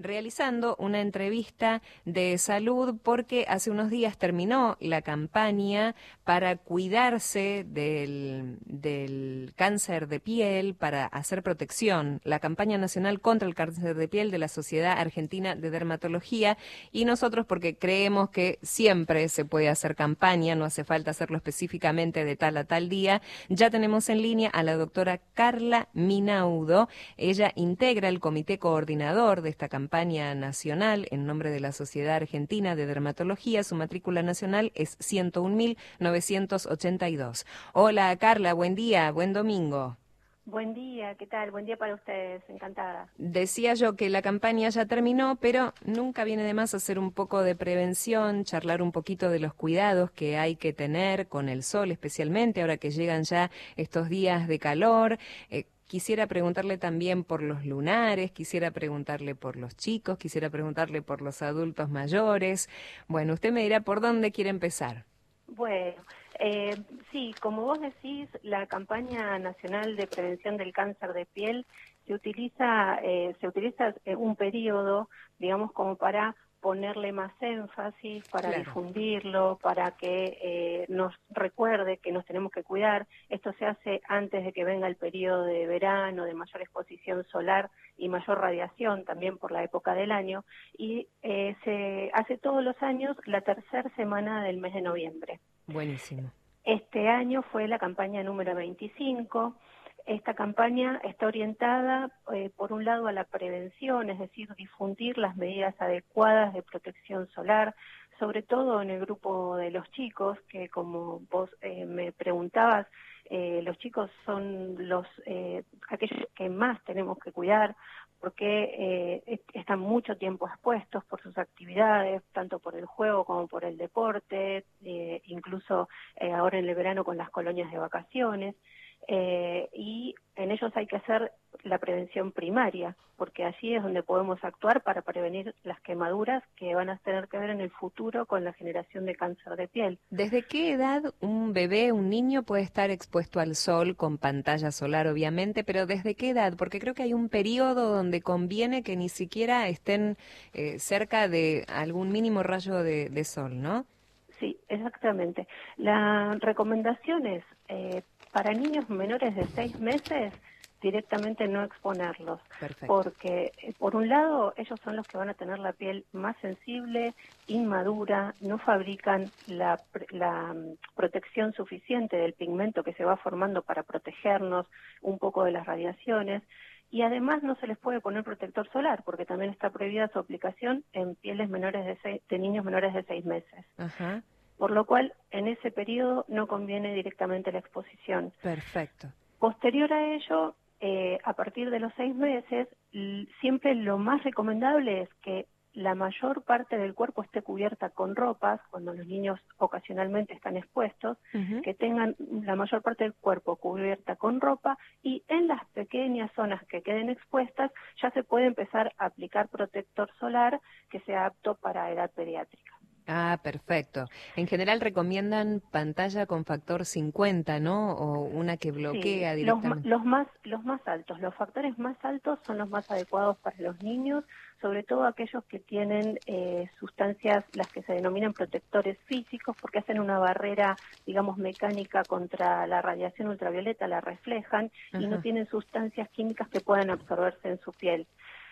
realizando una entrevista de salud porque hace unos días terminó la campaña para cuidarse del cáncer de piel, para hacer protección, la campaña nacional contra el cáncer de piel de la Sociedad Argentina de Dermatología, y nosotros, porque creemos que siempre se puede hacer campaña, no hace falta hacerlo específicamente de tal a tal día, ya tenemos en línea a la doctora Carla Minaudo. Ella integra el comité coordinador de esta campaña nacional en nombre de la Sociedad Argentina de Dermatología. Su matrícula nacional es 101.982. Hola Carla, buen día, buen domingo. Buen día, ¿qué tal? Buen día para ustedes, encantada. Decía yo que la campaña ya terminó, pero nunca viene de más hacer un poco de prevención, charlar un poquito de los cuidados que hay que tener con el sol, especialmente ahora que llegan ya estos días de calor. Quisiera preguntarle también por los lunares, quisiera preguntarle por los chicos, quisiera preguntarle por los adultos mayores. Bueno, usted me dirá por dónde quiere empezar. Bueno, sí, como vos decís, la campaña nacional de prevención del cáncer de piel se utiliza un periodo, digamos, como para ponerle más énfasis, para Claro. difundirlo, para que nos recuerde que nos tenemos que cuidar. Esto se hace antes de que venga el periodo de verano, de mayor exposición solar y mayor radiación, también por la época del año, y se hace todos los años la tercera semana del mes de noviembre. Buenísimo. Este año fue la campaña número 25. Esta campaña está orientada, por un lado, a la prevención, es decir, difundir las medidas adecuadas de protección solar, sobre todo en el grupo de los chicos, que como vos me preguntabas, los chicos son aquellos que más tenemos que cuidar, porque están mucho tiempo expuestos por sus actividades, tanto por el juego como por el deporte, incluso ahora en el verano con las colonias de vacaciones. Y en ellos hay que hacer la prevención primaria, porque allí es donde podemos actuar para prevenir las quemaduras que van a tener que ver en el futuro con la generación de cáncer de piel. ¿Desde qué edad un bebé, un niño puede estar expuesto al sol con pantalla solar, obviamente, pero desde qué edad? Porque creo que hay un periodo donde conviene que ni siquiera estén cerca de algún mínimo rayo de sol, ¿no? Sí, exactamente. La recomendación es para niños menores de 6 meses directamente no exponerlos, Perfecto. porque por un lado ellos son los que van a tener la piel más sensible, inmadura, no fabrican la protección suficiente del pigmento que se va formando para protegernos un poco de las radiaciones. Y además no se les puede poner protector solar, porque también está prohibida su aplicación en pieles menores de niños menores de 6 meses. Ajá. Por lo cual, en ese periodo no conviene directamente la exposición. Perfecto. Posterior a ello, a partir de los 6 meses, siempre lo más recomendable es que la mayor parte del cuerpo esté cubierta con ropas, cuando los niños ocasionalmente están expuestos, Ujú. que tengan la mayor parte del cuerpo cubierta con ropa, y en las pequeñas zonas que queden expuestas ya se puede empezar a aplicar protector solar que sea apto para edad pediátrica. Ah, perfecto. En general recomiendan pantalla con factor 50, ¿no? O una que Sí, bloquea los, ma- directamente. los más los más altos, los factores más altos son los más adecuados para los niños, sobre todo aquellos que tienen sustancias, las que se denominan protectores físicos, porque hacen una barrera, digamos, mecánica contra la radiación ultravioleta, la reflejan y no Ajá. tienen sustancias químicas que puedan absorberse en su piel.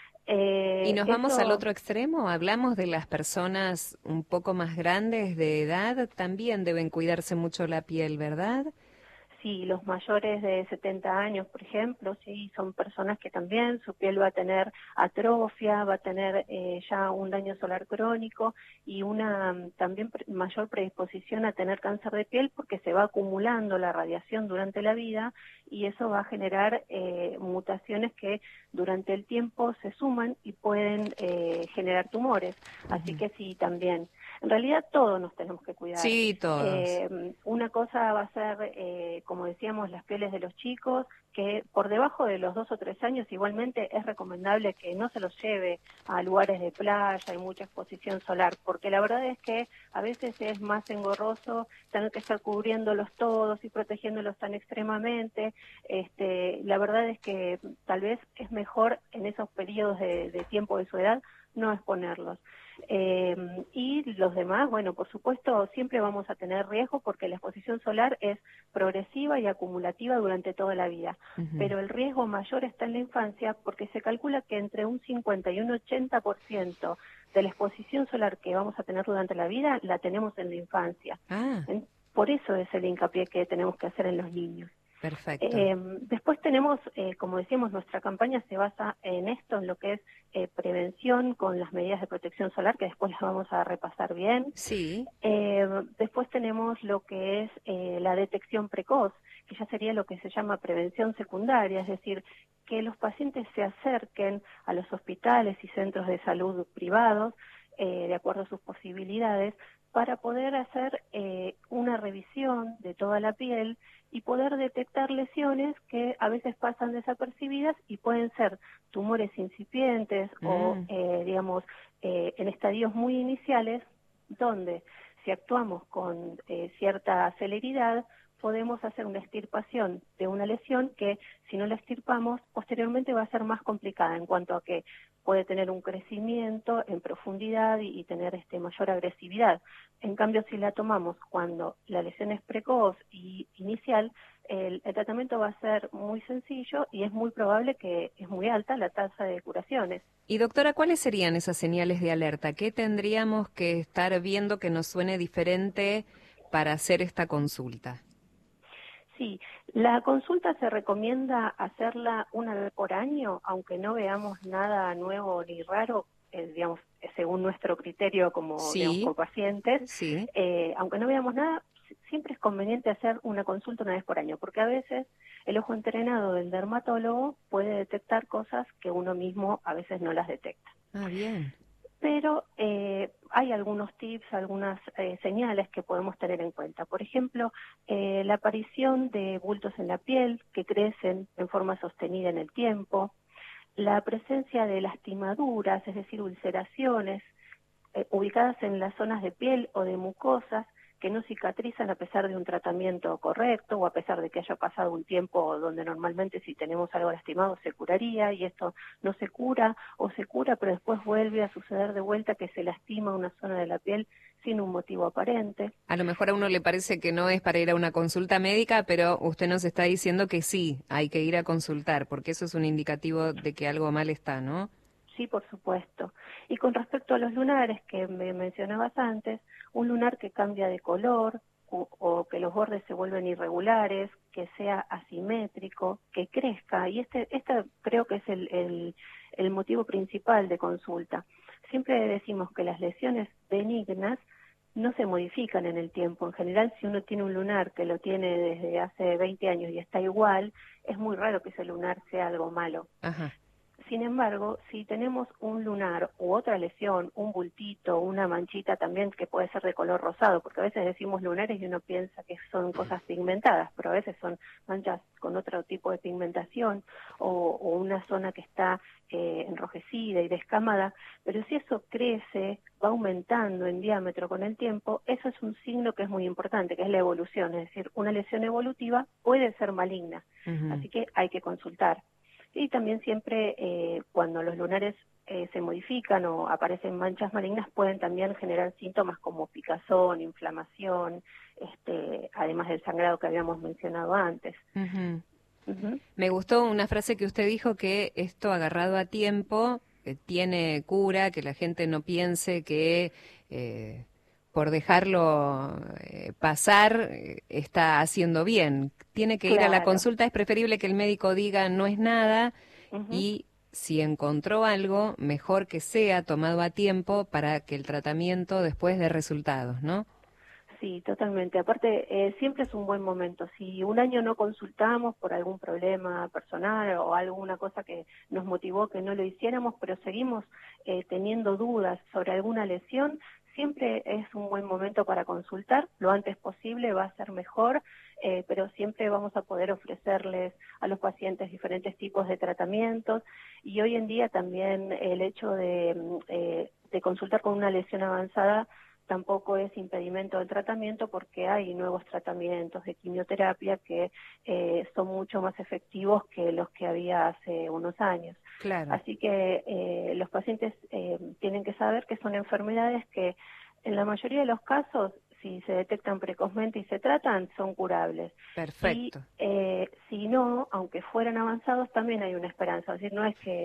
Y nos vamos al Eso otro extremo, hablamos de las personas un poco más grandes de edad, también deben cuidarse mucho la piel, ¿verdad? Sí, los mayores de 70 años, por ejemplo, sí, son personas que también su piel va a tener atrofia, va a tener ya un daño solar crónico y una también mayor predisposición a tener cáncer de piel porque se va acumulando la radiación durante la vida y eso va a generar mutaciones que durante el tiempo se suman y pueden generar tumores. Así Ujú. que sí, también. En realidad todos nos tenemos que cuidar. Sí, todos. Una cosa va a ser, como decíamos, las pieles de los chicos, que por debajo de los 2 o 3 años igualmente es recomendable que no se los lleve a lugares de playa y mucha exposición solar, porque la verdad es que a veces es más engorroso tener que estar cubriéndolos todos y protegiéndolos tan extremamente. La verdad es que tal vez es mejor en esos periodos de tiempo de su edad no exponerlos. Y los demás, bueno, por supuesto, siempre vamos a tener riesgo porque la exposición solar es progresiva y acumulativa durante toda la vida. Pero el riesgo mayor está en la infancia porque se calcula que entre un 50 y un 80% de la exposición solar que vamos a tener durante la vida la tenemos en la infancia. Por eso es el hincapié que tenemos que hacer en los niños. Perfecto. Después tenemos, como decíamos, nuestra campaña se basa en esto, en lo que es prevención con las medidas de protección solar, que después las vamos a repasar bien. Sí. Después tenemos lo que es la detección precoz, que ya sería lo que se llama prevención secundaria, es decir, que los pacientes se acerquen a los hospitales y centros de salud privados, de acuerdo a sus posibilidades, para poder hacer una revisión de toda la piel y poder detectar lesiones que a veces pasan desapercibidas y pueden ser tumores incipientes o, digamos, en estadios muy iniciales, donde si actuamos con cierta celeridad, podemos hacer una extirpación de una lesión que, si no la extirpamos, posteriormente va a ser más complicada en cuanto a que puede tener un crecimiento en profundidad y tener mayor agresividad. En cambio, si la tomamos cuando la lesión es precoz y inicial, el tratamiento va a ser muy sencillo y es muy probable que es muy alta la tasa de curaciones. Y doctora, ¿cuáles serían esas señales de alerta? ¿Qué tendríamos que estar viendo que nos suene diferente para hacer esta consulta? Sí, la consulta se recomienda hacerla una vez por año, aunque no veamos nada nuevo ni raro, digamos, según nuestro criterio como, digamos, Sí, como pacientes. sí. Aunque no veamos nada, siempre es conveniente hacer una consulta una vez por año, porque a veces el ojo entrenado del dermatólogo puede detectar cosas que uno mismo a veces no las detecta. Ah, bien. Pero hay algunos tips, algunas señales que podemos tener en cuenta. Por ejemplo, la aparición de bultos en la piel que crecen en forma sostenida en el tiempo, la presencia de lastimaduras, es decir, ulceraciones ubicadas en las zonas de piel o de mucosas que no cicatrizan a pesar de un tratamiento correcto o a pesar de que haya pasado un tiempo donde normalmente si tenemos algo lastimado se curaría y esto no se cura o se cura pero después vuelve a suceder de vuelta que se lastima una zona de la piel sin un motivo aparente. A lo mejor a uno le parece que no es para ir a una consulta médica, pero usted nos está diciendo que sí, hay que ir a consultar, porque eso es un indicativo de que algo mal está, ¿no? Sí, por supuesto. Y con respecto a los lunares que me mencionabas antes, un lunar que cambia de color o que los bordes se vuelven irregulares, que sea asimétrico, que crezca, y este creo que es el motivo principal de consulta. Siempre decimos que las lesiones benignas no se modifican en el tiempo. En general, si uno tiene un lunar que lo tiene desde hace 20 años y está igual, es muy raro que ese lunar sea algo malo. Ajá. Sin embargo, si tenemos un lunar u otra lesión, un bultito, una manchita también que puede ser de color rosado, porque a veces decimos lunares y uno piensa que son cosas pigmentadas, pero a veces son manchas con otro tipo de pigmentación o una zona que está enrojecida y descamada, pero si eso crece, va aumentando en diámetro con el tiempo, eso es un signo que es muy importante, que es la evolución, es decir, una lesión evolutiva puede ser maligna, así que hay que consultar. Y también siempre cuando los lunares se modifican o aparecen manchas malignas pueden también generar síntomas como picazón, inflamación, además del sangrado que habíamos mencionado antes. Me gustó una frase que usted dijo, que esto agarrado a tiempo tiene cura, que la gente no piense que por dejarlo pasar está haciendo bien. Tiene que ir a la Claro. consulta, es preferible que el médico diga no es nada Ujú. y si encontró algo, mejor que sea tomado a tiempo para que el tratamiento después dé resultados, ¿no? Sí, totalmente. Aparte, siempre es un buen momento. Si un año no consultamos por algún problema personal o alguna cosa que nos motivó que no lo hiciéramos, pero seguimos teniendo dudas sobre alguna lesión, siempre es un buen momento para consultar. Lo antes posible va a ser mejor, pero siempre vamos a poder ofrecerles a los pacientes diferentes tipos de tratamientos. Y hoy en día también el hecho de consultar con una lesión avanzada tampoco es impedimento del tratamiento porque hay nuevos tratamientos de quimioterapia que son mucho más efectivos que los que había hace unos años. Claro. Así que los pacientes tienen que saber que son enfermedades que en la mayoría de los casos, si se detectan precozmente y se tratan, son curables. Perfecto. Y si no, aunque fueran avanzados, también hay una esperanza. Es decir, no es que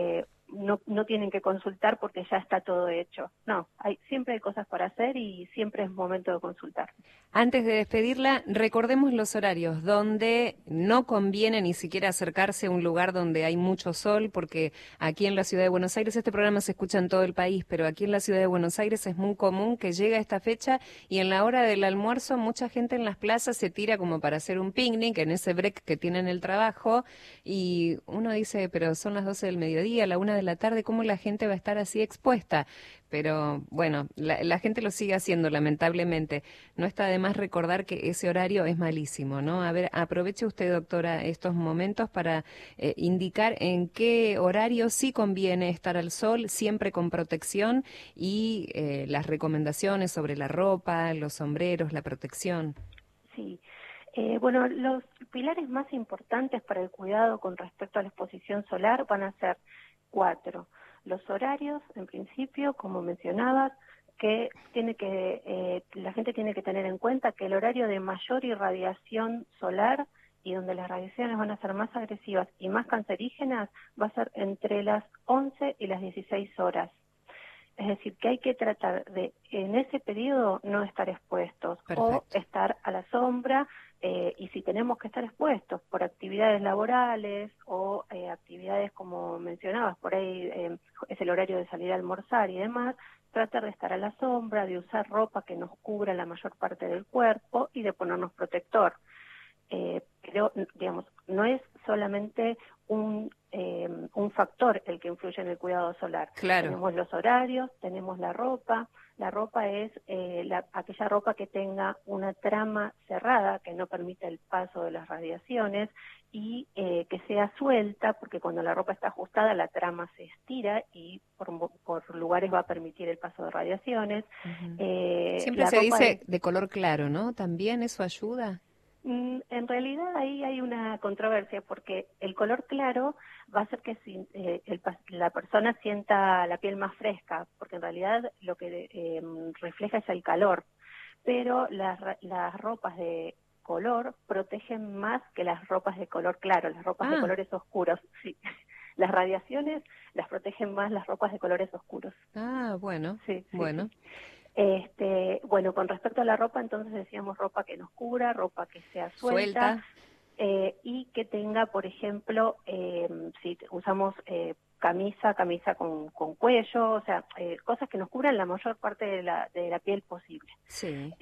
no tienen que consultar porque ya está todo hecho. No, siempre hay cosas para hacer y siempre es momento de consultar. Antes de despedirla, recordemos los horarios donde no conviene ni siquiera acercarse a un lugar donde hay mucho sol, porque aquí en la ciudad de Buenos Aires, este programa se escucha en todo el país, pero aquí en la ciudad de Buenos Aires es muy común que llega esta fecha y en la hora del almuerzo mucha gente en las plazas se tira como para hacer un picnic en ese break que tienen el trabajo y uno dice, pero son las 12 del mediodía, la 1 de la tarde, ¿cómo la gente va a estar así expuesta? Pero bueno, la gente lo sigue haciendo lamentablemente. No está de más recordar que ese horario es malísimo, ¿no? A ver, aproveche usted, doctora, estos momentos para indicar en qué horario sí conviene estar al sol, siempre con protección y las recomendaciones sobre la ropa, los sombreros, la protección. Sí. Bueno, los pilares más importantes para el cuidado con respecto a la exposición solar van a ser 4. Los horarios, en principio, como mencionabas, que la gente tiene que tener en cuenta que el horario de mayor irradiación solar y donde las radiaciones van a ser más agresivas y más cancerígenas va a ser entre las 11 y las 16 horas. Es decir, que hay que tratar de, en ese periodo, no estar expuestos. Perfecto. O estar a la sombra, y si tenemos que estar expuestos por actividades laborales o actividades como mencionabas, por ahí es el horario de salir a almorzar y demás, tratar de estar a la sombra, de usar ropa que nos cubra la mayor parte del cuerpo y de ponernos protector. Pero, digamos, no es solamente un factor el que influye en el cuidado solar. Claro. Tenemos los horarios, tenemos la ropa. La ropa es aquella ropa que tenga una trama cerrada, que no permita el paso de las radiaciones, y que sea suelta, porque cuando la ropa está ajustada la trama se estira y por lugares va a permitir el paso de radiaciones. Uh-huh. Siempre La se ropa dice de color claro, ¿no? ¿También eso ayuda? En realidad ahí hay una controversia porque el color claro va a hacer que la persona sienta la piel más fresca, porque en realidad lo que refleja es el calor, pero las ropas de color protegen más que las ropas de color claro, las ropas de colores oscuros, sí. Las radiaciones las protegen más las ropas de colores oscuros. Bueno, sí, bueno. Sí. Bueno, con respecto a la ropa, entonces decíamos ropa que nos cubra, ropa que sea suelta. Y que tenga, por ejemplo, si usamos camisa con cuello, o sea, cosas que nos cubran la mayor parte de la piel posible. Sí.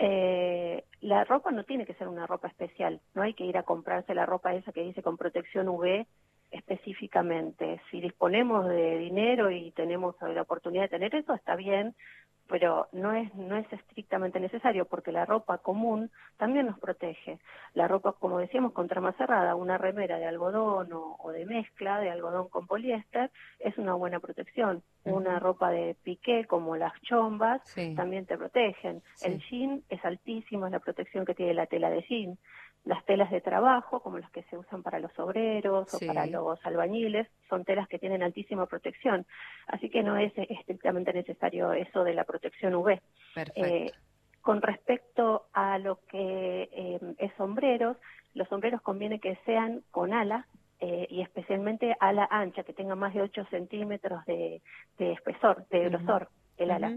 La ropa no tiene que ser una ropa especial, no hay que ir a comprarse la ropa esa que dice con protección UV específicamente. Si disponemos de dinero y tenemos la oportunidad de tener eso, está bien, pero no es estrictamente necesario porque la ropa común también nos protege. La ropa, como decíamos, con trama cerrada, una remera de algodón o de mezcla de algodón con poliéster es una buena protección. Uh-huh. Una ropa de piqué como las chombas también te protegen. El jean es altísimo, es la protección que tiene la tela de jean. Las telas de trabajo, como las que se usan para los obreros o para los albañiles, son telas que tienen altísima protección. Así que no es estrictamente necesario eso de la protección UV. Perfecto. Con respecto a lo que es sombreros, los sombreros conviene que sean con ala, y especialmente ala ancha, que tenga más de 8 centímetros de espesor, de grosor, el ala.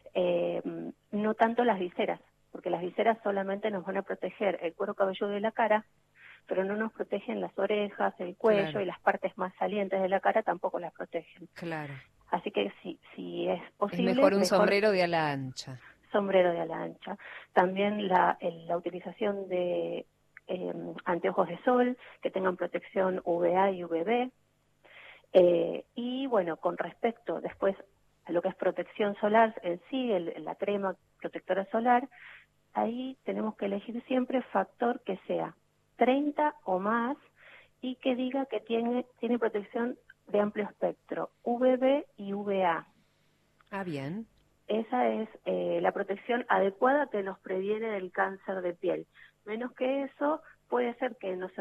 No tanto las viseras, porque las viseras solamente nos van a proteger el cuero cabelludo de la cara, pero no nos protegen las orejas, el cuello, y las partes más salientes de la cara tampoco las protegen. Claro. Así que si es posible... Es mejor un sombrero de ala ancha. Sombrero de ala ancha. También la utilización de anteojos de sol que tengan protección UVA y UVB. Y bueno, con respecto después a lo que es protección solar en sí, la crema protectora solar, ahí tenemos que elegir siempre factor que sea 30 o más y que diga que tiene protección de amplio espectro, UVB y UVA. Bien. esa es la protección adecuada que nos previene del cáncer de piel. Menos que eso, puede ser que nos se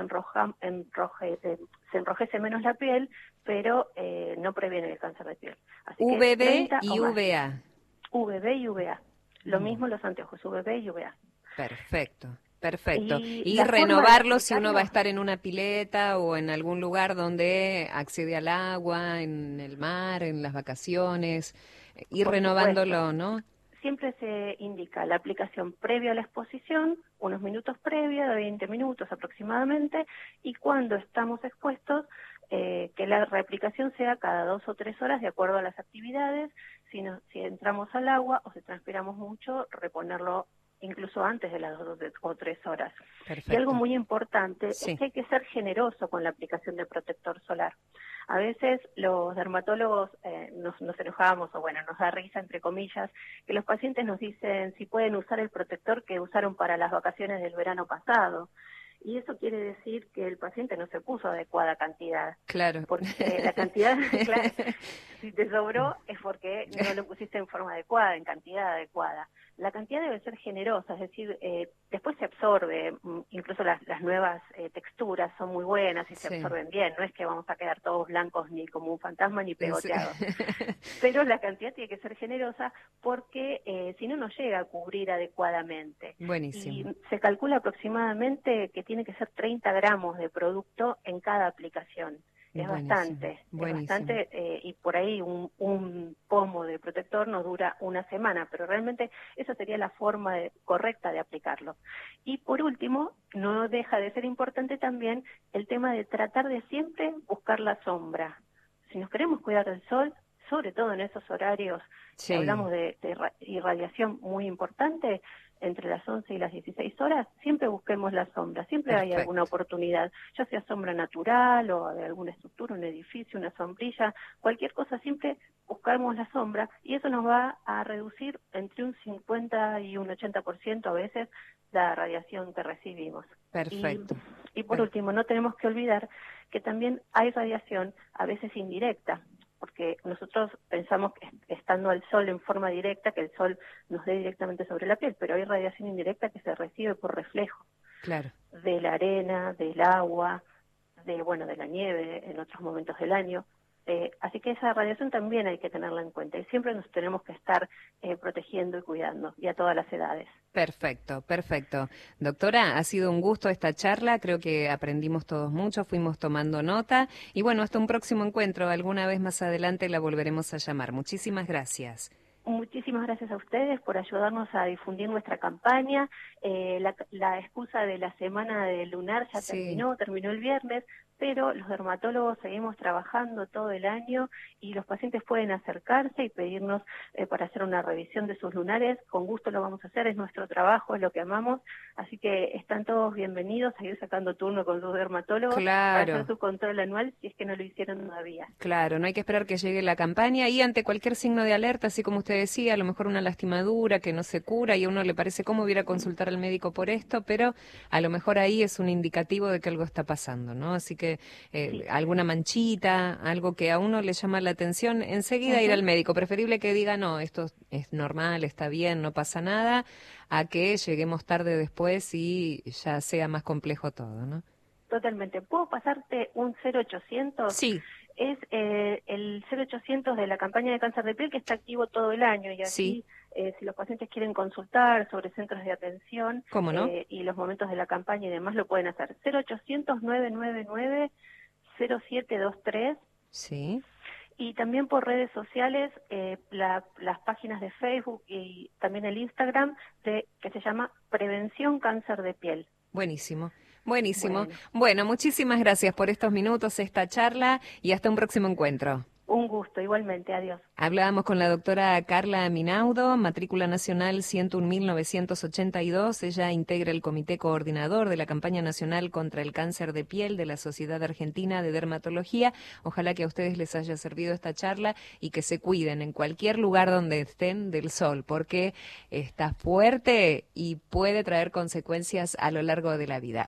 enrojece menos la piel, pero no previene el cáncer de piel. Así que VB 30 y o más. VA. VB y VA. Lo mismo los anteojos, VB y VA. Perfecto. Perfecto. Y Y la forma de renovarlo si uno va a aplicarlo, estar en una pileta o en algún lugar donde accede al agua, en el mar, en las vacaciones, ir por supuesto, renovándolo, ¿no? siempre se indica la aplicación previa a la exposición, unos minutos previa, de 20 minutos aproximadamente, y cuando estamos expuestos, que la reaplicación sea cada 2 o 3 horas de acuerdo a las actividades. Si entramos al agua o si transpiramos mucho, reponerlo incluso antes de las 2 o 3 horas. Y algo Perfecto. muy importante es Sí. que hay que ser generoso con la aplicación de protector solar. A veces los dermatólogos nos enojamos, o bueno, nos da risa, entre comillas, que los pacientes nos dicen si pueden usar el protector que usaron para las vacaciones del verano pasado. Y eso quiere decir que el paciente no se puso adecuada cantidad. Claro. Porque la cantidad, claro, si te sobró es porque no lo pusiste en forma adecuada, en cantidad adecuada. La cantidad debe ser generosa, es decir, después se absorbe, incluso las nuevas texturas son muy buenas y se Sí. absorben bien, no es que vamos a quedar todos blancos ni como un fantasma ni Sí. pegoteados. Pero la cantidad tiene que ser generosa porque si no nos llega a cubrir adecuadamente. Y Buenísimo. se calcula aproximadamente que tiene que ser 30 gramos de producto en cada aplicación. Es Buenísimo. Buenísimo. bastante, y por ahí un pomo de protector nos dura una semana, pero realmente esa sería la forma correcta de aplicarlo. Y por último, no deja de ser importante también el tema de tratar de siempre buscar la sombra. Si nos queremos cuidar del sol, sobre todo en esos horarios que Sí. hablamos de irradiación muy importante, entre las 11 y las 16 horas, siempre busquemos la sombra, siempre hay alguna Perfecto. oportunidad, ya sea sombra natural o de alguna estructura, un edificio, una sombrilla, cualquier cosa, siempre buscamos la sombra y eso nos va a reducir entre un 50 y un 80% a veces la radiación que recibimos. Perfecto. Y por último, no tenemos que olvidar que también hay radiación a veces indirecta, porque nosotros pensamos que estando al sol en forma directa, que el sol nos dé directamente sobre la piel, pero hay radiación indirecta que se recibe por reflejo. Claro. De la arena, del agua, de la nieve en otros momentos del año. Así que esa radiación también hay que tenerla en cuenta y siempre nos tenemos que estar protegiendo y cuidando, y a todas las edades. Perfecto, perfecto. Doctora, ha sido un gusto esta charla, creo que aprendimos todos mucho, fuimos tomando nota y bueno, hasta un próximo encuentro, alguna vez más adelante la volveremos a llamar. Muchísimas gracias. Muchísimas gracias a ustedes por ayudarnos a difundir nuestra campaña. La excusa de la semana de lunar ya Sí. terminó el viernes, pero los dermatólogos seguimos trabajando todo el año y los pacientes pueden acercarse y pedirnos para hacer una revisión de sus lunares. Con gusto lo vamos a hacer, es nuestro trabajo, es lo que amamos, así que están todos bienvenidos a ir sacando turno con sus dermatólogos para hacer Claro. su control anual si es que no lo hicieron todavía. Claro, no hay que esperar que llegue la campaña y ante cualquier signo de alerta, así como usted decía, a lo mejor una lastimadura que no se cura y a uno le parece cómo hubiera consultar al médico por esto, pero a lo mejor ahí es un indicativo de que algo está pasando, ¿no? Así que Sí. alguna manchita, algo que a uno le llama la atención, enseguida ir Ujú. al médico. Preferible que diga, no, esto es normal, está bien, no pasa nada, a que lleguemos tarde después y ya sea más complejo todo, ¿no? Totalmente. ¿Puedo pasarte un 0800? Sí, Es el 0800 de la campaña de cáncer de piel que está activo todo el año y sí, allí, si los pacientes quieren consultar sobre centros de atención ¿cómo no? y los momentos de la campaña y demás, lo pueden hacer. 0800-999-0723 Sí. y también por redes sociales, las páginas de Facebook y también el Instagram que se llama Prevención Cáncer de Piel. Buenísimo, buenísimo. Bueno. Bueno, muchísimas gracias por estos minutos, esta charla y hasta un próximo encuentro. Un gusto, igualmente. Adiós. Hablábamos con la doctora Carla Minaudo, matrícula nacional 101.982. Ella integra el comité coordinador de la campaña nacional contra el cáncer de piel de la Sociedad Argentina de Dermatología. Ojalá que a ustedes les haya servido esta charla y que se cuiden en cualquier lugar donde estén del sol, porque está fuerte y puede traer consecuencias a lo largo de la vida.